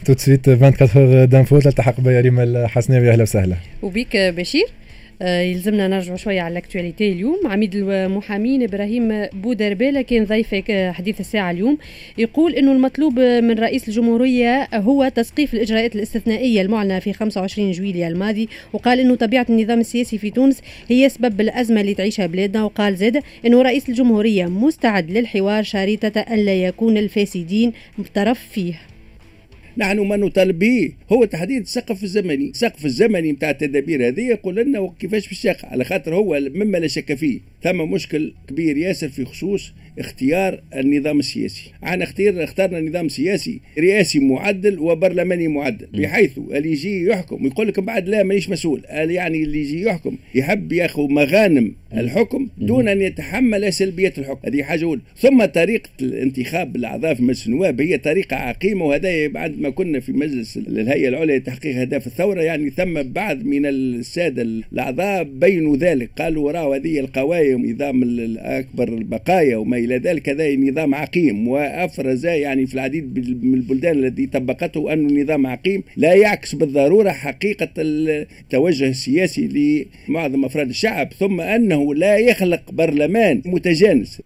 tout de suite 24 heures d'infos تلتحق بيا ريما الحسناوي. اهلا وسهلا. وبيك بشير. يلزمنا نرجع شوية على الاكتواليتي اليوم. عميد المحامين إبراهيم بودربالة كان ضيف حديث الساعة اليوم، يقول إنه المطلوب من رئيس الجمهورية هو تسقيف الإجراءات الاستثنائية المعلنة في 25 جويلية الماضي، وقال إنه طبيعة النظام السياسي في تونس هي سبب الأزمة اللي تعيشها بلادنا، وقال زاد إنه رئيس الجمهورية مستعد للحوار شريطة أن لا يكون الفاسدين طرف فيه. نحن ما نطالب به هو تحديد السقف الزمني نتاع التدابير هذه. يقول لنا كيفاش بالشاق، على خاطر هو مما لا شك فيه ثم مشكل كبير ياسر في خصوص اختيار النظام السياسي. اخترنا نظام سياسي رئاسي معدل وبرلماني معدل، بحيث اللي يجي يحكم ويقول لك بعد لا مانيش مسؤول، يعني اللي يجي يحكم يحب ياخذ مغانم الحكم دون ان يتحمل سلبيات الحكم. هذه حاجه اولى. ثم طريقه الانتخاب الاعضاء في مجلس النواب هي طريقه عقيمه، وهذا بعد ما كنا في مجلس الهيئه العليا لتحقيق اهداف الثوره، يعني ثم بعض من الساده الاعضاء بينوا ذلك، قالوا وراء هذه القوائم نظام الاكبر البقايا وما الى ذلك، هذا نظام عقيم، وافرز يعني في العديد من البلدان التي طبقته انه نظام عقيم لا يعكس بالضروره حقيقه التوجه السياسي لمعظم افراد الشعب، ثم انه لا يخلق برلمان متجانس.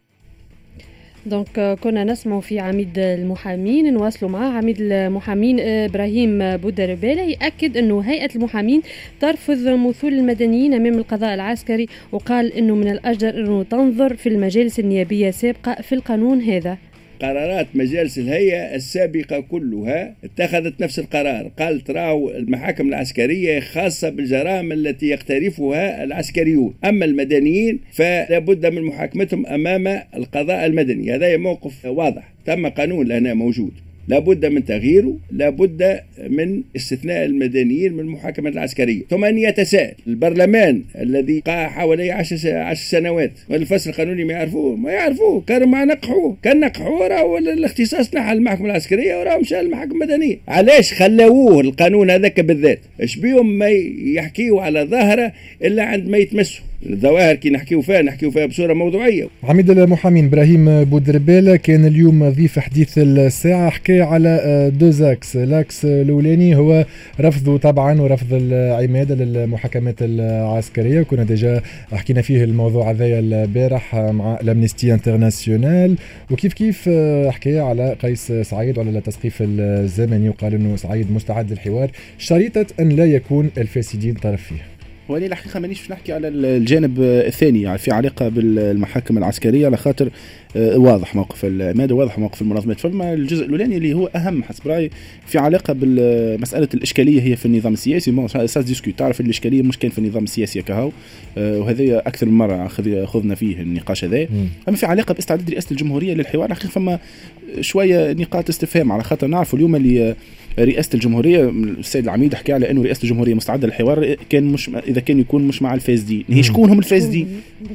دونك كنا نسمع في عميد المحامين، نواصلوا معاه. عميد المحامين إبراهيم بودربالة يأكد أنه هيئة المحامين ترفض مثول المدنيين أمام القضاء العسكري، وقال أنه من الأجدر أنه تنظر في المجالس النيابية السابقة في القانون هذا. قرارات مجالس الهيئة السابقة كلها اتخذت نفس القرار، قالت راهو المحاكم العسكرية خاصة بالجرائم التي يقترفها العسكريون، أما المدنيين فلا بد من محاكمتهم أمام القضاء المدني. هذا موقف واضح، تم قانون لهنا موجود، لا بد من تغييره، لا بد من استثناء المدنيين من المحاكمة العسكرية. ثم أن يتساءل البرلمان الذي قاع حوالي 10 سنوات والفصل القانوني ما يعرفوه كانوا ما نقحوه، كان نقحوه راهو الاختصاص نحى المحكمة العسكرية وراهو مشى المحكمة المدنية. علاش خلوه القانون هذاك بالذات؟ ايش بيهم ما يحكيوا على ظاهرة إلا عندما يتمسوا الظواهر كي نحكيو فيها بصورة موضوعية. عميد المحامين إبراهيم بودربالة كان اليوم ضيف حديث الساعة، حكى على دوزاكس. لاكس الأولاني هو رفضه طبعا ورفض العمادة للمحاكمات العسكرية، وكنا ديجا حكينا فيه الموضوع هذايا البارح مع الأمنستي انترناسيونال، وكيف حكى على قيس سعيد وعلى التسقيف الزمني، وقال انه سعيد مستعد للحوار شريطة ان لا يكون الفاسدين طرف فيه. ولي الحقيقة مانيش نحكي على الجانب الثاني يعني في علاقة بالمحاكم العسكرية، على خاطر واضح موقف العمادة، واضح موقف المنظمات. فما الجزء الأولاني اللي هو أهم حسب رأيي في علاقة بالمسألة الإشكالية هي في النظام السياسي. ساس ديسكوت، تعرف الإشكالية مش كان في النظام السياسي كهو، وهذا أكثر من مرة خذنا فيه النقاش هذا. أما في علاقة باستعداد رئاسة الجمهورية للحوار، الحقيقة فما شوية نقاط استفهام، على خاطر نعرف اليوم اللي رئاسة الجمهورية السيد العميد حكى على أنه رئاسة الجمهورية مستعدة للحوار كان مش إذا كان يكون مش مع الفاسدين. هي شكون هم الفاسدين؟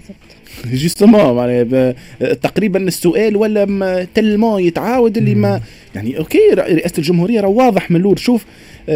جيستومون معناها تقريبا السؤال ولا تلمو يتعاود اللي ما يعني اوكي. رئاسة الجمهورية راه واضح من لور. شوف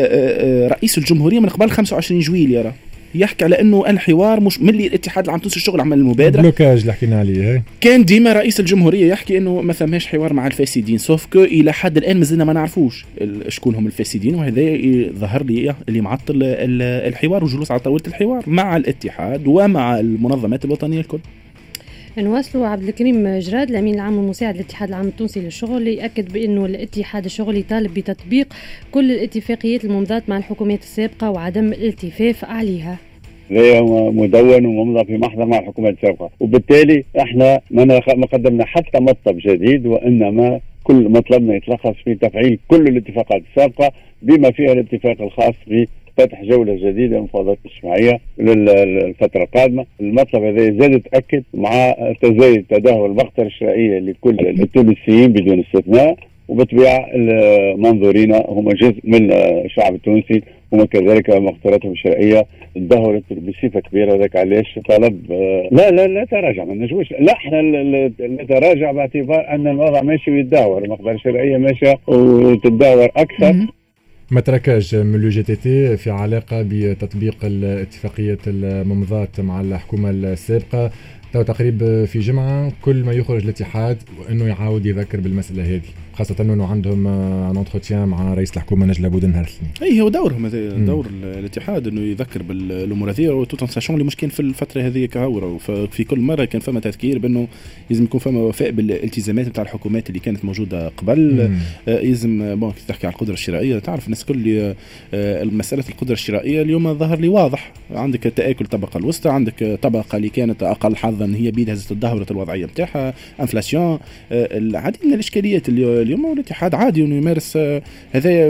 رئيس الجمهورية من قبل 25 جويلية راه يحكي على انه الحوار مش ملي الاتحاد العام التونسي الشغل عمل المبادره بلوكاج اللي حكينا عليه. كان ديما رئيس الجمهوريه يحكي انه ما ثماش حوار مع الفاسدين، سوف كو الى حد الان مازلنا ما نعرفوش شكون هم الفاسدين، وهذا ظهر لي اللي معطل الحوار وجلوس على طاوله الحوار مع الاتحاد ومع المنظمات الوطنيه الكل. نواصلوا. عبد الكريم جراد الأمين العام المساعد للاتحاد العام التونسي للشغل يأكد بأنه الاتحاد الشغلي طالب بتطبيق كل الاتفاقيات الممضاة مع الحكومات السابقة وعدم الالتفاف عليها. هي مدون وممضى في محضر مع الحكومات السابقة، وبالتالي احنا ما قدمنا حتى مطلب جديد، وإنما كل مطلبنا يتلخص في تفعيل كل الاتفاقات السابقة بما فيها الاتفاق الخاص فتح جولة جديدة من المفاوضات الاجتماعية للفترة القادمة. المطلب هذا زاد تأكد مع تزايد تدهور المخاطر الشرائية لكل التونسيين بدون استثناء، وبالطبيعة المنظورين هم جزء من الشعب التونسي، وما كذلك مخاطراتهم الشرائية تدهورت بصفة كبيرة. ذاك علاش طلب لا تراجع، ما نجوش، لا احنا نتراجع باعتبار أن الوضع ماشي ويتدهور، المخاطر الشرائية ماشية وتتدهور أكثر. ما تركاش من لو جي تي تي في علاقة بتطبيق الاتفاقية الممضات مع الحكومة السابقة، تو تقريبا في جمعة كل ما يخرج الاتحاد وأنه يعاود يذكر بالمسألة هذه، خاصه انه عندهم ان انتروتيان مع رئيس الحكومه نجل لابد نهار الاثنين. اي هو دورهم هذا دور الاتحاد انه يذكر بالامور هذه وتوت ساشون اللي مش كاين في الفتره هذه كهوره. في كل مره كان فما تذكير بانه لازم يكون فما وفاء بالالتزامات نتاع الحكومات اللي كانت موجوده قبل. لازم تحكي على القدره الشرائيه، تعرف الناس كل مساله القدره الشرائيه اليوم ظهر لي واضح. عندك تآكل الطبقه الوسطى، عندك طبقه اللي كانت اقل حظا هي بيد هزت الدهوره الوضعيه نتاعها، انفلاسيون، العديد من الاشكاليات اليوم. والاتحاد عادي انه يمارس هذا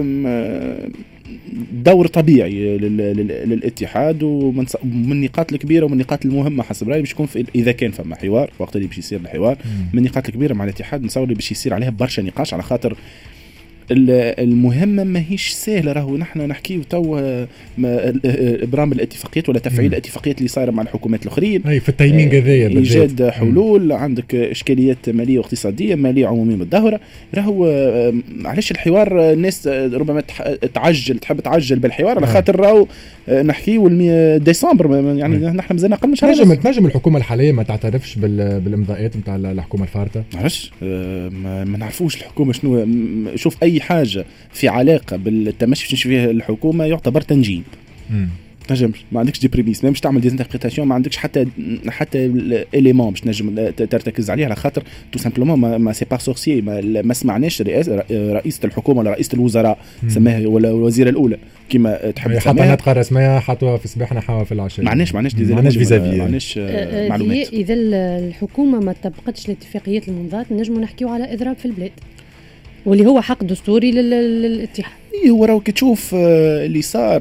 دور طبيعي للاتحاد، ومن النقاط الكبيره ومن النقاط المهمه حسب رايي باش يكون اذا كان فما حوار وقت اللي باش يصير الحوار من النقاط الكبيره مع الاتحاد نتصور اللي باش يصير عليها برشا نقاش، على خاطر المهمه ماهيش سهله. راهو نحن نحكيو تو ابرام الاتفاقيات ولا تفعيل الاتفاقيات اللي صايره مع الحكومات الاخرين في التايمينغ هذايا ايجاد حلول. عندك اشكاليات ماليه واقتصاديه، ماليه عموميه بالظاهره. راهو علاش الحوار الناس ربما تحب تعجل بالحوار على خاطر راهو نحكيو ديسمبر يعني نحن مازلنا قبل من شهر. تنجم الحكومه الحاليه ما تعترفش بالامضاءات نتاع الحكومه الفارطه؟ معلش ما نعرفوش الحكومه شنو. شوف اي حاجه في علاقه بالتمشي باش فيها الحكومه يعتبر تنجيم. نجمش ما عندكش دي بريميس، ما باش تعمل دي انتربريتاسيون، ما عندكش حتى الاليمون باش نجم ترتكز عليه، على خاطر تو سامبلومون ما سي با سورسيي. ما سمعناش رئيسه الحكومه ولا رئيسه الوزراء سماها ولا الوزيره الاولى كما تحب تسميها، حتى نطقه رسميه حطوها في الصباح نحاها في العشاء. معناش فيزافي، معناش معلومات. اذا الحكومه ما طبقتش الاتفاقيات الممضات نجموا نحكيو على اضراب في البلاد، واللي هو حق دستوري للاتحاد. هو راهو كتشوف اللي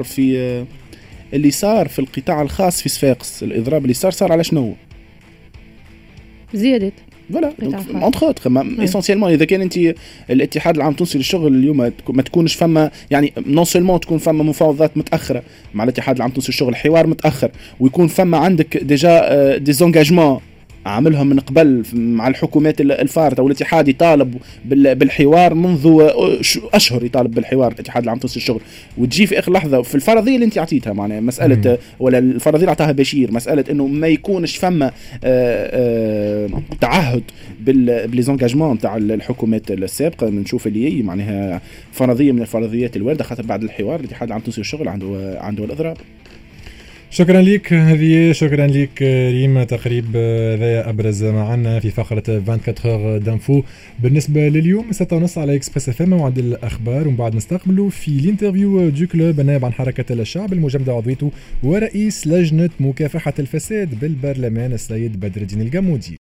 صار في القطاع الخاص في صفاقس، الاضراب اللي صار على شنو؟ زيادات فوالا اونتر اوتر. اسونسيالمون اذا كان انت الاتحاد العام التونسي للشغل اليوم ما تكونش فما يعني نون سولمون تكون فما مفاوضات متاخره مع الاتحاد العام التونسي للشغل، حوار متاخر، ويكون فما عندك ديجا ديزونجاجمون عاملهم من قبل مع الحكومات الفارطه، والاتحاد يطالب بالحوار منذ اشهر، يطالب بالحوار الاتحاد العام التونسي للشغل، وتجي في اخر لحظه في الفرضيه اللي انت عطيتها معناها مساله ولا الفرضيه اللي عطاها بشير، مساله انه ما يكونش فما تعهد بالزونجاجمون تاع الحكومات السابقه. نشوف اللي معناها فرضيه من الفرضيات الوارده، خاطر بعد الحوار الاتحاد العام التونسي للشغل عنده الاضراب. شكرا لك هذه، شكرا لك ريم. تقريب ذا أبرز معنا في فقرة 24 دانفو بالنسبة لليوم 6:30 على إكسبريس FM وعند الأخبار، ومن بعد نستقبلوا في الانترفيو دو كلوب النائب عن حركة الشعب المجمدة عضويته ورئيس لجنة مكافحة الفساد بالبرلمان السيد بدر الدين الجمودي.